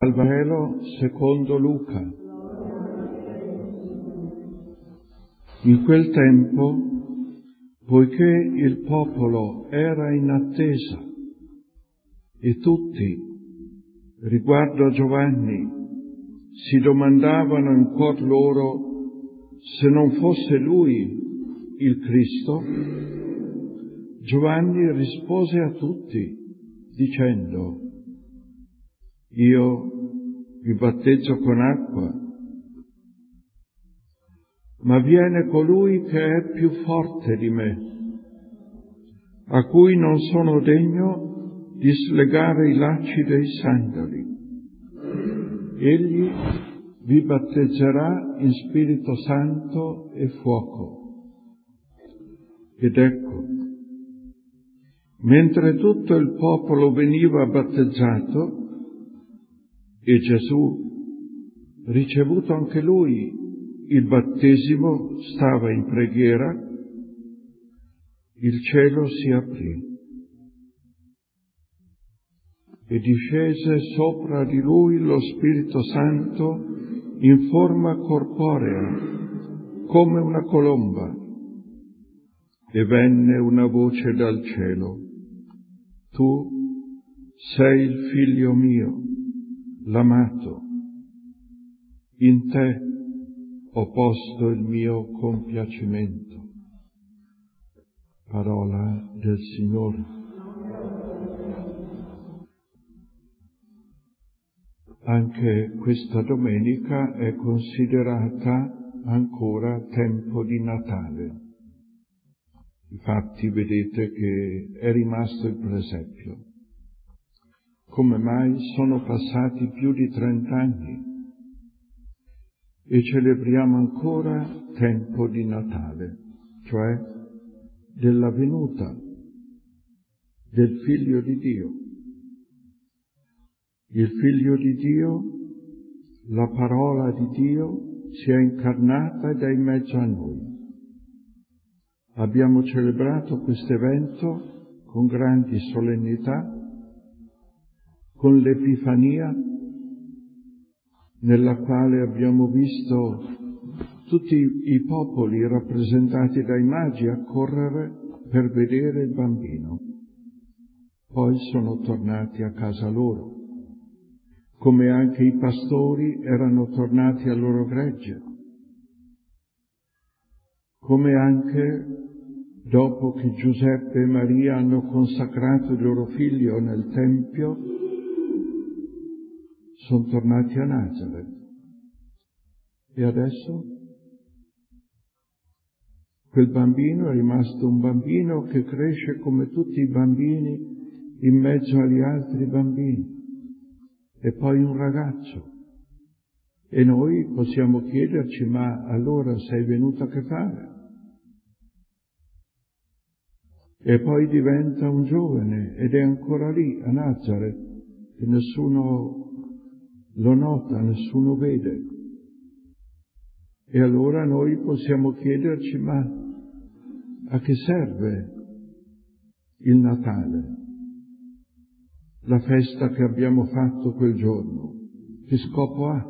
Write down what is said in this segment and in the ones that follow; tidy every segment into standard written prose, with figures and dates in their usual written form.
Dal Vangelo secondo Luca. In quel tempo, poiché il popolo era in attesa e tutti, riguardo a Giovanni, si domandavano in cuor loro se non fosse lui il Cristo, Giovanni rispose a tutti dicendo: io vi battezzo con acqua, ma viene colui che è più forte di me, a cui non sono degno di slegare i lacci dei sandali. Egli vi battezzerà in Spirito Santo e fuoco. Ed ecco, mentre tutto il popolo veniva battezzato, e Gesù, ricevuto anche lui il battesimo, stava in preghiera, il cielo si aprì e discese sopra di lui lo Spirito Santo in forma corporea, come una colomba, e venne una voce dal cielo: tu sei il Figlio mio, l'amato, in te ho posto il mio compiacimento. Parola del Signore. Anche questa domenica è considerata ancora tempo di Natale. Infatti vedete che è rimasto il presepio. Come mai sono passati più di 30 anni e celebriamo ancora tempo di Natale, cioè della venuta del Figlio di Dio. Il Figlio di Dio, la parola di Dio, si è incarnata ed è in mezzo a noi. Abbiamo celebrato questo evento con grandi solennità, con l'Epifania, nella quale abbiamo visto tutti i popoli rappresentati dai magi accorrere per vedere il bambino. Poi sono tornati a casa loro, come anche i pastori erano tornati al loro gregge, come anche dopo che Giuseppe e Maria hanno consacrato il loro figlio nel Tempio, sono tornati a Nazareth. E adesso quel bambino è rimasto un bambino che cresce come tutti i bambini in mezzo agli altri bambini, e poi un ragazzo. E noi possiamo chiederci: ma allora sei venuto a che fare? E poi diventa un giovane ed è ancora lì a Nazareth, che nessuno lo nota, nessuno vede. E allora noi possiamo chiederci: ma a che serve il Natale? La festa che abbiamo fatto quel giorno, che scopo ha?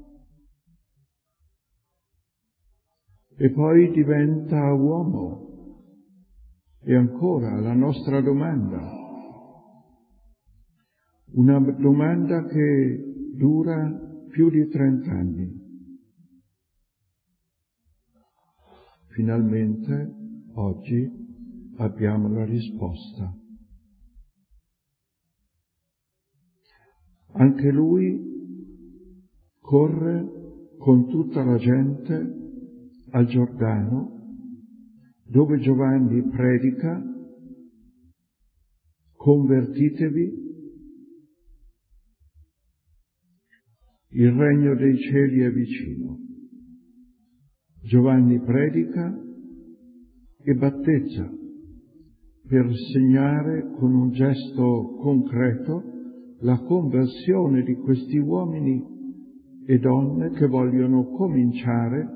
E poi diventa uomo. E ancora la nostra domanda, una domanda che dura più di 30 anni. Finalmente, oggi, abbiamo la risposta. Anche lui corre con tutta la gente al Giordano, dove Giovanni predica: convertitevi, il regno dei cieli è vicino. Giovanni predica e battezza per segnare con un gesto concreto la conversione di questi uomini e donne che vogliono cominciare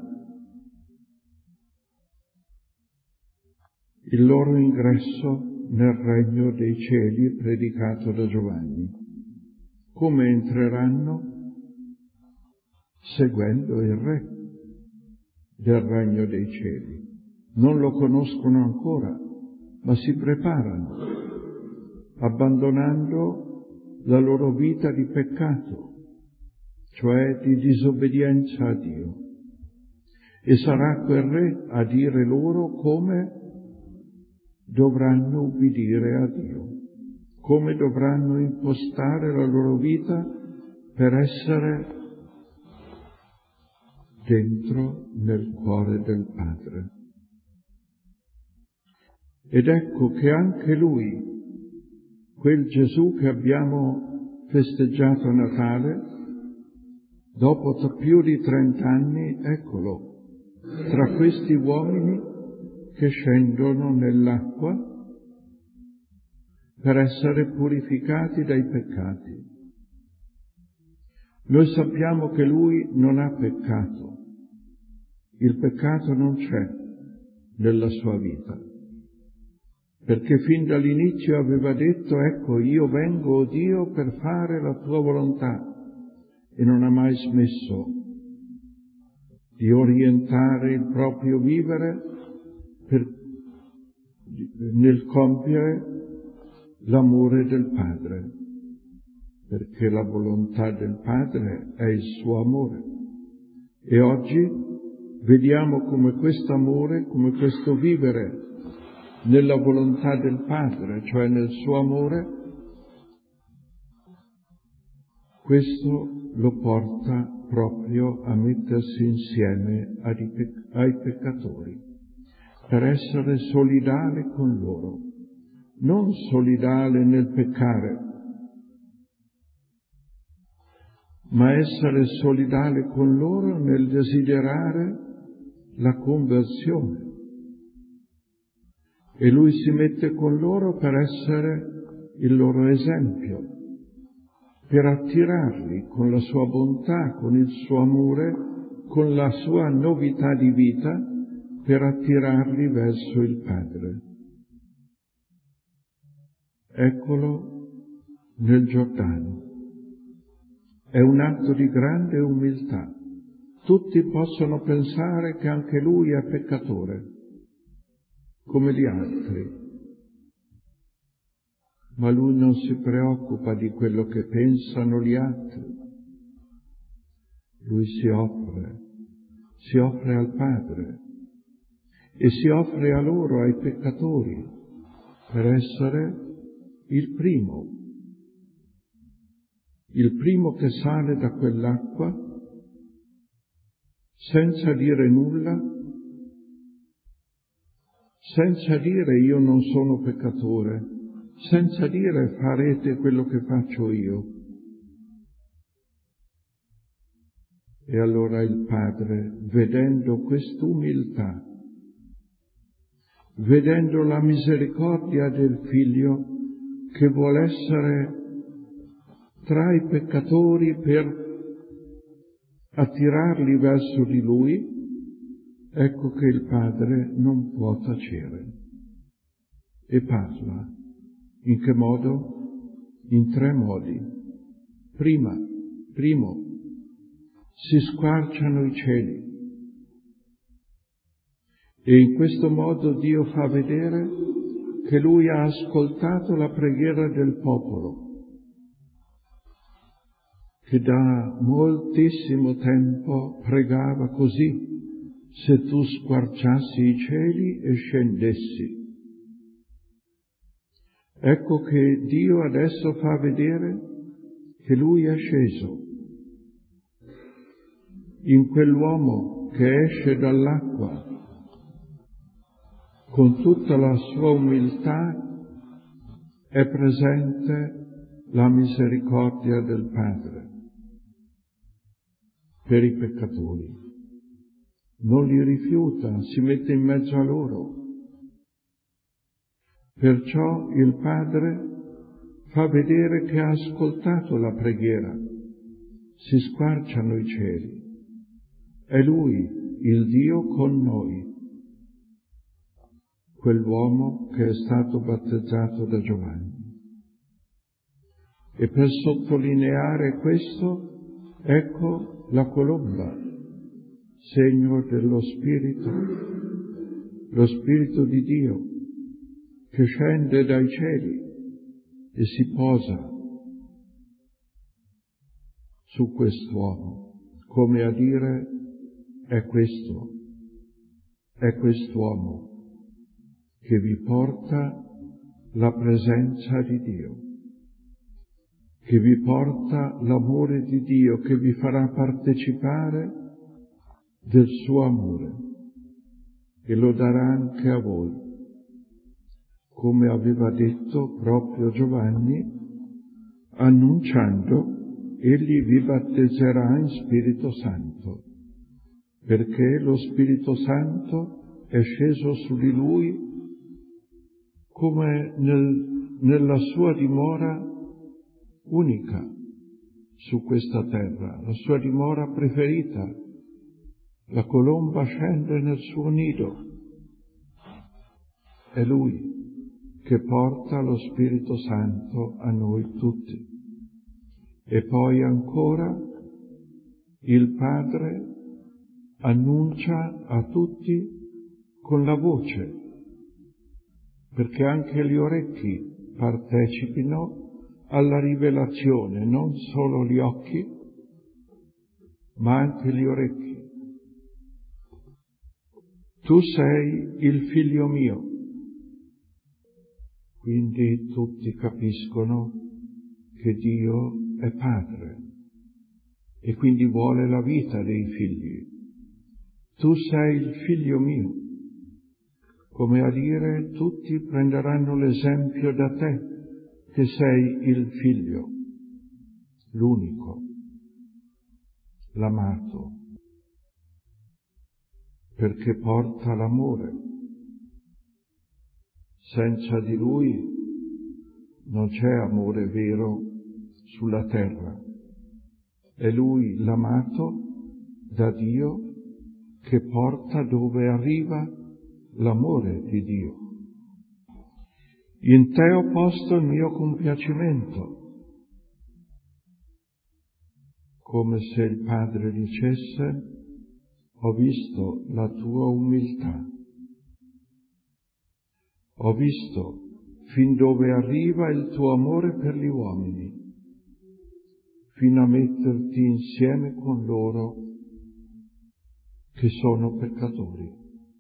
il loro ingresso nel regno dei cieli predicato da Giovanni. come entreranno? Seguendo il Re del Regno dei Cieli. Non lo conoscono ancora, ma si preparano, abbandonando la loro vita di peccato, cioè di disobbedienza a Dio. E sarà quel Re a dire loro come dovranno ubbidire a Dio, come dovranno impostare la loro vita per essere dentro nel cuore del Padre. Ed ecco che anche Lui, quel Gesù che abbiamo festeggiato a Natale, dopo più di 30 anni, eccolo, tra questi uomini che scendono nell'acqua per essere purificati dai peccati. Noi sappiamo che Lui non ha peccato. Il peccato non c'è nella sua vita, perché fin dall'inizio aveva detto: ecco, io vengo, o Dio, per fare la tua volontà, e non ha mai smesso di orientare il proprio vivere nel compiere l'amore del Padre, perché la volontà del Padre è il suo amore. E oggi vediamo come questo amore, come questo vivere nella volontà del Padre, cioè nel suo amore, questo lo porta proprio a mettersi insieme ai peccatori, per essere solidale con loro, non solidale nel peccare, ma essere solidale con loro nel desiderare la conversione. E Lui si mette con loro per essere il loro esempio, per attirarli con la sua bontà, con il suo amore, con la sua novità di vita, per attirarli verso il Padre. Eccolo nel Giordano. È un atto di grande umiltà. Tutti possono pensare che anche lui è peccatore, come gli altri, ma lui non si preoccupa di quello che pensano gli altri. Lui si offre al Padre e si offre a loro, ai peccatori, per essere il primo che sale da quell'acqua senza dire nulla, senza dire io non sono peccatore, senza dire farete quello che faccio io. E allora il Padre, vedendo quest'umiltà, vedendo la misericordia del Figlio che vuole essere tra i peccatori per attirarli verso di Lui, ecco che il Padre non può tacere e parla. In che modo? In 3 modi. Primo, si squarciano i cieli e in questo modo Dio fa vedere che Lui ha ascoltato la preghiera del popolo, che da moltissimo tempo pregava così: se tu squarciassi i cieli e scendessi. Ecco che Dio adesso fa vedere che Lui è sceso in quell'uomo che esce dall'acqua con tutta la sua umiltà. È presente la misericordia del Padre per i peccatori. Non li rifiuta, si mette in mezzo a loro. Perciò il Padre fa vedere che ha ascoltato la preghiera. Si squarciano i cieli. È Lui, il Dio con noi, quell'uomo che è stato battezzato da Giovanni. E per sottolineare questo, ecco la colomba, segno dello Spirito, lo Spirito di Dio, che scende dai cieli e si posa su quest'uomo, come a dire: è quest'uomo che vi porta la presenza di Dio, che vi porta l'amore di Dio, che vi farà partecipare del suo amore e lo darà anche a voi, come aveva detto proprio Giovanni, annunciando: egli vi battezzerà in Spirito Santo, perché lo Spirito Santo è sceso su di lui come nella sua dimora unica su questa terra, la sua dimora preferita. La colomba scende nel suo nido. È lui che porta lo Spirito Santo a noi tutti. E poi ancora il Padre annuncia a tutti con la voce, perché anche gli orecchi partecipino alla rivelazione, non solo gli occhi, ma anche gli orecchi. Tu sei il figlio mio. Quindi tutti capiscono che Dio è Padre e quindi vuole la vita dei figli. Tu sei il figlio mio, come a dire: tutti prenderanno l'esempio da te, che sei il figlio, l'unico, l'amato, perché porta l'amore. Senza di lui non c'è amore vero sulla terra. È lui l'amato da Dio che porta dove arriva l'amore di Dio. In te ho posto il mio compiacimento, come se il Padre dicesse: ho visto la tua umiltà, ho visto fin dove arriva il tuo amore per gli uomini, fino a metterti insieme con loro che sono peccatori.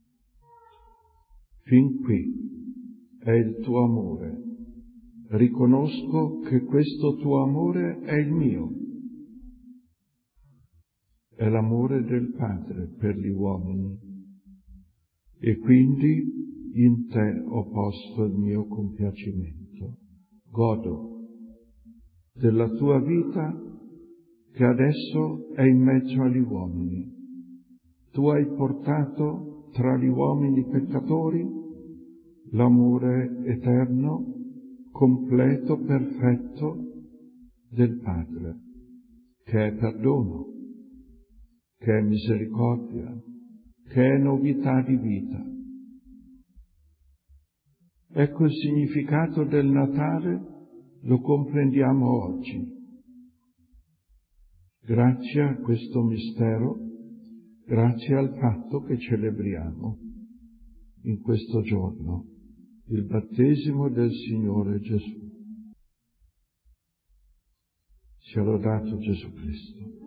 Fin qui è il tuo amore. Riconosco che questo tuo amore è il mio. È l'amore del Padre per gli uomini. E quindi in te ho posto il mio compiacimento. Godo della tua vita che adesso è in mezzo agli uomini. Tu hai portato tra gli uomini peccatori l'amore eterno, completo, perfetto del Padre, che è perdono, che è misericordia, che è novità di vita. Ecco il significato del Natale, lo comprendiamo oggi. Grazie a questo mistero, grazie al fatto che celebriamo in questo giorno il battesimo del Signore Gesù. Sia lodato Gesù Cristo.